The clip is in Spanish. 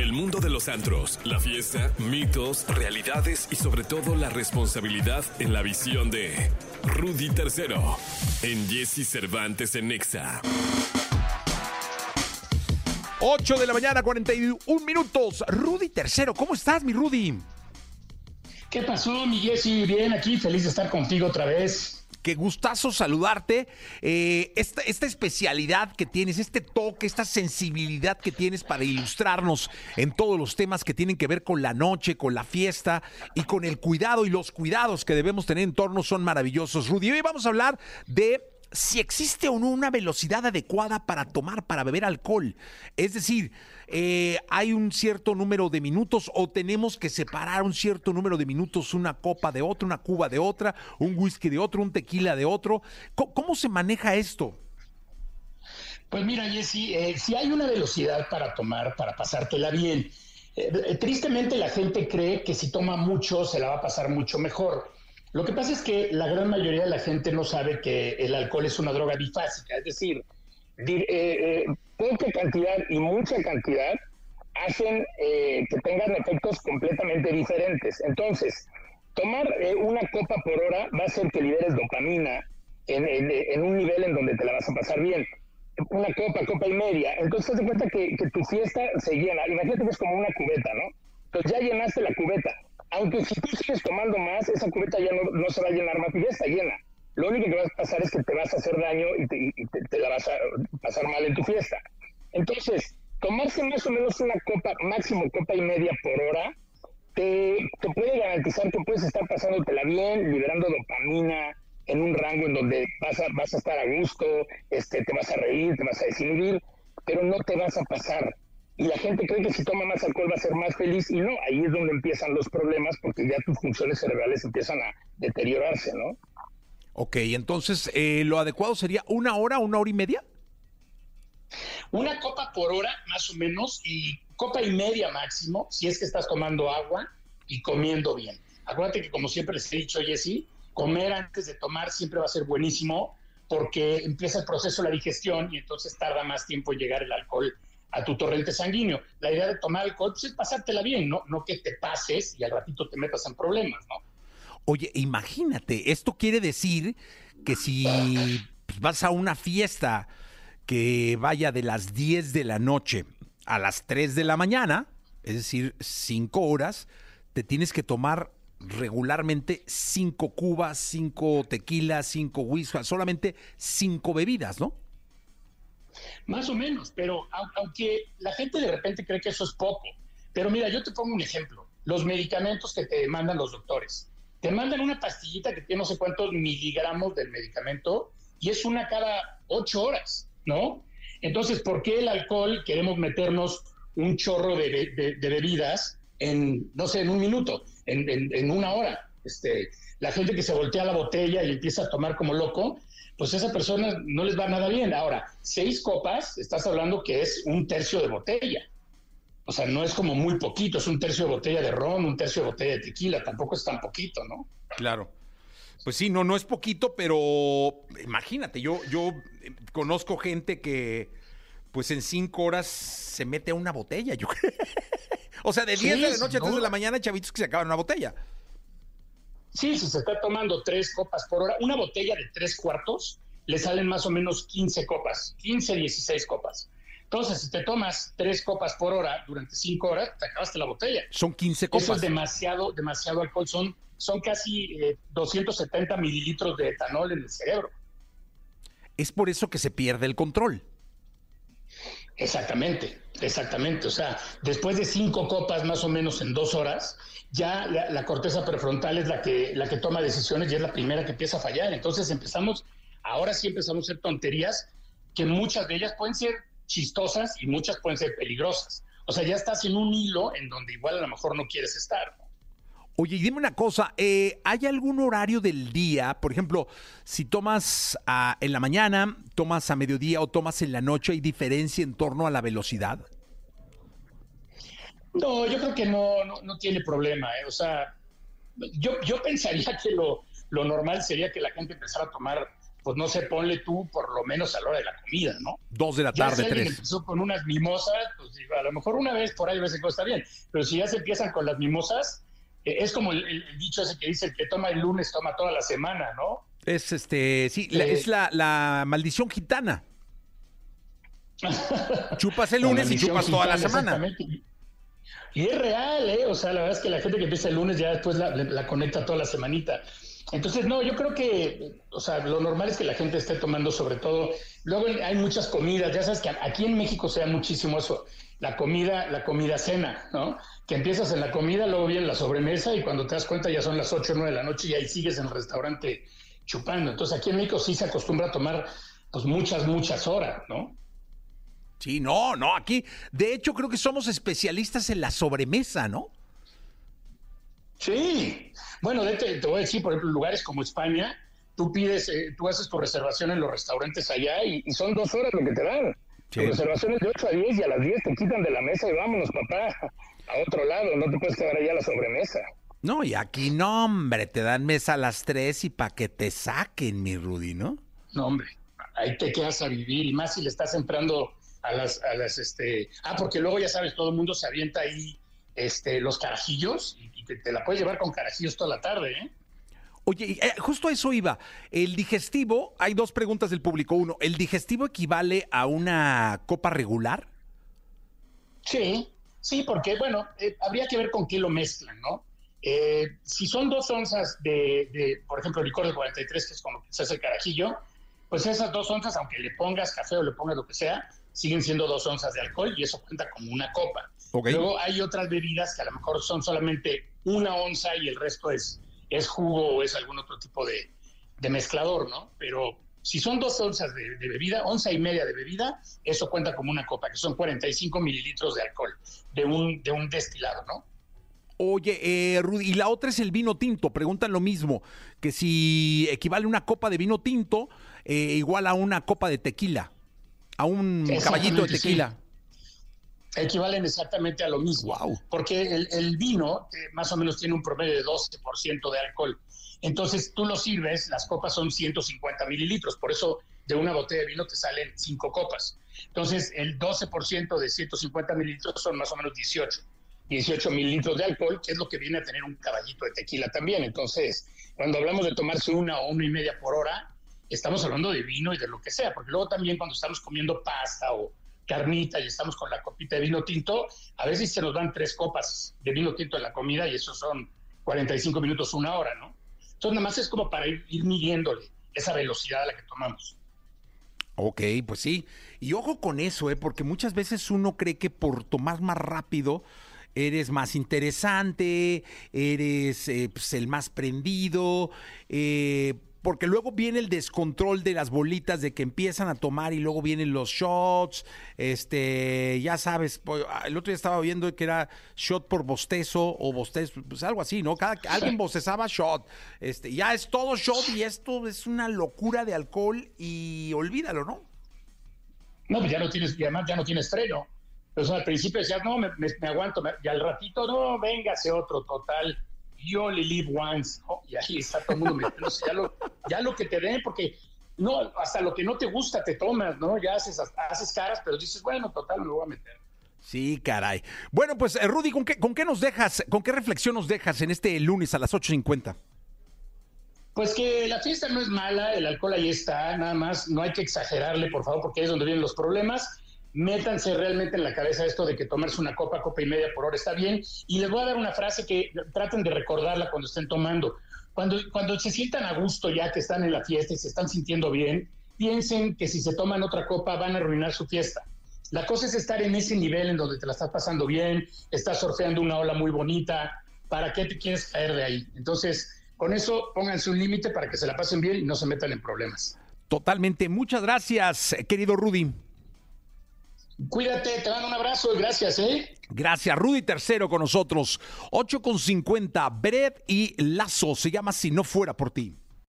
El mundo de los antros, la fiesta, mitos, realidades y sobre todo la responsabilidad en la visión de Rudy Tercero en Jesse Cervantes en Nexa. 8 de la mañana, 41 minutos. Rudy Tercero, ¿cómo estás, mi Rudy? ¿Qué pasó, mi Jesse? Bien, aquí, feliz de estar contigo otra vez. Qué gustazo saludarte. Esta especialidad que tienes, este toque, esta sensibilidad que tienes para ilustrarnos en todos los temas que tienen que ver con la noche, con la fiesta y con el cuidado y los cuidados que debemos tener en torno son maravillosos. Rudy, hoy vamos a hablar de si existe o no una velocidad adecuada para tomar, para beber alcohol. Es decir, ¿hay un cierto número de minutos o tenemos que separar un cierto número de minutos, una copa de otra, una cuba de otra, un whisky de otro, un tequila de otro? ¿Cómo se maneja esto? Pues mira, Jesse, si hay una velocidad para tomar, para pasártela bien, tristemente la gente cree que si toma mucho se la va a pasar mucho mejor. Lo que pasa es que la gran mayoría de la gente no sabe que el alcohol es una droga bifásica, es decir, poca cantidad y mucha cantidad hacen que tengan efectos completamente diferentes. Entonces, tomar una copa por hora va a hacer que liberes dopamina en un nivel en donde te la vas a pasar bien. Una copa y media. Entonces, te das cuenta que tu fiesta se llena. Imagínate que es como una cubeta, ¿no? Entonces, ya llenaste la cubeta. Aunque si tú sigues tomando más, esa cubeta ya no se va a llenar más y ya está llena. Lo único que va a pasar es que te vas a hacer daño y te la vas a pasar mal en tu fiesta. Entonces, tomarse más o menos una copa, máximo copa y media por hora, te puede garantizar que puedes estar pasándotela bien, liberando dopamina en un rango en donde vas a estar a gusto, te vas a reír, te vas a desinhibir, pero no te vas a pasar. Y la gente cree que si toma más alcohol va a ser más feliz, y no, ahí es donde empiezan los problemas, porque ya tus funciones cerebrales empiezan a deteriorarse, ¿no? Ok, entonces, ¿lo adecuado sería una hora y media? Una copa por hora, más o menos, y copa y media máximo, si es que estás tomando agua y comiendo bien. Acuérdate que, como siempre les he dicho, Jessy, comer antes de tomar siempre va a ser buenísimo, porque empieza el proceso de la digestión y entonces tarda más tiempo en llegar el alcohol a tu torrente sanguíneo. La idea de tomar alcohol pues, es pasártela bien, no que te pases y al ratito te metas en problemas, ¿no? Oye, imagínate, esto quiere decir que si vas a una fiesta que vaya de las 10 de la noche a las 3 de la mañana, es decir, 5 horas, te tienes que tomar regularmente 5 cubas, 5 tequilas, 5 whisky, solamente 5 bebidas, ¿no? Más o menos, pero aunque la gente de repente cree que eso es poco, pero mira, yo te pongo un ejemplo, los medicamentos que te mandan los doctores, te mandan una pastillita que tiene no sé cuántos miligramos del medicamento y es una cada 8 horas, ¿no? Entonces, ¿por qué el alcohol queremos meternos un chorro de bebidas en, no sé, en un minuto, en una hora? La gente que se voltea la botella y empieza a tomar como loco, pues a esa persona no les va nada bien. Ahora, 6 copas, estás hablando que es un tercio de botella. O sea, no es como muy poquito, es un tercio de botella de ron, un tercio de botella de tequila, tampoco es tan poquito, ¿no? Claro. Pues sí, no es poquito, pero imagínate, yo conozco gente que pues en 5 horas se mete a una botella, yo creo. O sea, de 10 de la noche a 3 de la mañana, chavitos que se acaban una botella. Sí, si se está tomando 3 copas por hora, una botella de 3 cuartos, le salen más o menos 15 copas, 15, 16 copas. Entonces, si te tomas 3 copas por hora durante 5 horas, te acabaste la botella. Son 15 copas. Eso es demasiado alcohol. Son casi 270 mililitros de etanol en el cerebro. Es por eso que se pierde el control. Exactamente. O sea, después de 5 copas más o menos en 2 horas, ya la corteza prefrontal es la que toma decisiones y es la primera que empieza a fallar. Entonces ahora sí empezamos a hacer tonterías que muchas de ellas pueden ser chistosas y muchas pueden ser peligrosas. O sea, ya estás en un hilo en donde igual a lo mejor no quieres estar, ¿no? Oye, y dime una cosa, ¿hay algún horario del día? Por ejemplo, si tomas en la mañana, tomas a mediodía o tomas en la noche, ¿hay diferencia en torno a la velocidad? No, yo creo que no tiene problema, ¿eh? O sea, yo pensaría que lo normal sería que la gente empezara a tomar pues no sé, ponle tú por lo menos a la hora de la comida, ¿no? 2 de la Ya tarde, si alguien 3. empezó con unas mimosas, pues digo, a lo mejor una vez por ahí a veces está bien, pero si ya se empiezan con las mimosas, es como el dicho ese que dice, el que toma el lunes toma toda la semana, ¿no? Es sí, es la maldición gitana. Chupas el La lunes y maldición chupas toda la gitana, semana. exactamente. Y es real, ¿eh? O sea, la verdad es que la gente que empieza el lunes ya después la conecta toda la semanita. Entonces, no, yo creo que, o sea, lo normal es que la gente esté tomando sobre todo. Luego hay muchas comidas, ya sabes que aquí en México se da muchísimo eso, la comida cena, ¿no? Que empiezas en la comida, luego viene la sobremesa y cuando te das cuenta ya son las 8 o 9 de la noche y ahí sigues en el restaurante chupando. Entonces, aquí en México sí se acostumbra a tomar, pues, muchas horas, ¿no? Sí, no, aquí, de hecho, creo que somos especialistas en la sobremesa, ¿no? Sí, bueno, te voy a decir, por ejemplo, lugares como España, tú haces tu reservación en los restaurantes allá y son 2 horas lo que te dan. Sí. Tu reservación es de 8 a 10 y a las 10 te quitan de la mesa y vámonos, papá, a otro lado, no te puedes quedar allá a la sobremesa. No, y aquí no, hombre, te dan mesa a las 3 y pa' que te saquen, mi Rudy, ¿no? No, hombre, ahí te quedas a vivir y más si le estás entrando porque luego ya sabes, todo el mundo se avienta ahí los carajillos y te la puedes llevar con carajillos toda la tarde, ¿eh? Oye, justo a eso iba. El digestivo, hay 2 preguntas del público. Uno, ¿el digestivo equivale a una copa regular? Sí, porque, bueno, habría que ver con qué lo mezclan, ¿no? Si son 2 onzas por ejemplo, licor de 43, que es con lo que se hace el carajillo, pues esas 2 onzas, aunque le pongas café o le pongas lo que sea, siguen siendo 2 onzas de alcohol y eso cuenta como una copa. Okay. Luego hay otras bebidas que a lo mejor son solamente 1 onza y el resto es jugo o es algún otro tipo de mezclador, ¿no? Pero si son 2 onzas de bebida, 1,5 onzas de bebida, eso cuenta como una copa, que son 45 mililitros de alcohol, de un destilado, ¿no? Oye, Rudy, y la otra es el vino tinto. Preguntan lo mismo, que si equivale una copa de vino tinto igual a una copa de tequila, a un caballito de tequila. Sí. Equivalen exactamente a lo mismo. Wow. Porque el vino más o menos tiene un promedio de 12% de alcohol. Entonces tú lo sirves, las copas son 150 mililitros, por eso de una botella de vino te salen 5 copas. Entonces el 12% de 150 mililitros son más o menos 18 mililitros de alcohol, que es lo que viene a tener un caballito de tequila también. Entonces, cuando hablamos de tomarse 1 o 1.5 por hora, estamos hablando de vino y de lo que sea, porque luego también cuando estamos comiendo pasta o carnita y estamos con la copita de vino tinto, a veces se nos dan 3 copas de vino tinto en la comida y eso son 45 minutos, 1 hora, ¿no? Entonces, nada más es como para ir midiéndole esa velocidad a la que tomamos. Ok, pues sí. Y ojo con eso, porque muchas veces uno cree que por tomar más rápido eres más interesante, eres pues, el más prendido, porque luego viene el descontrol de las bolitas de que empiezan a tomar y luego vienen los shots, ya sabes, el otro día estaba viendo que era shot por bostezo o bostezo, pues algo así, ¿no? Alguien bostezaba shot, ya es todo shot y esto es una locura de alcohol y olvídalo, ¿no? No, pues además ya no tienes freno. Entonces al principio decías, no, me aguanto, y al ratito, no, véngase otro, total, you only live once, ¿no? Y ahí está todo el mundo metiéndose, ya lo que te den, porque no, hasta lo que no te gusta te tomas, ¿no? Ya haces caras, pero dices, bueno, total, me lo voy a meter. Sí, caray. Bueno, pues, Rudy, ¿con qué nos dejas, con qué reflexión nos dejas en este lunes a las 8:50? Pues que la fiesta no es mala, el alcohol ahí está, nada más, no hay que exagerarle, por favor, porque ahí es donde vienen los problemas. Métanse realmente en la cabeza esto de que tomarse una copa y media por hora está bien. Y les voy a dar una frase que traten de recordarla cuando estén tomando. Cuando se sientan a gusto ya que están en la fiesta y se están sintiendo bien, piensen que si se toman otra copa van a arruinar su fiesta. La cosa es estar en ese nivel en donde te la estás pasando bien, estás surfeando una ola muy bonita. ¿Para qué te quieres caer de ahí? Entonces, con eso pónganse un límite para que se la pasen bien y no se metan en problemas. Totalmente. Muchas gracias, querido Rudy. Cuídate, te mando un abrazo y gracias, ¿eh? Gracias, Rudy Tercero con nosotros. 8:50, Beret y Lazo, se llama Si no fuera por ti.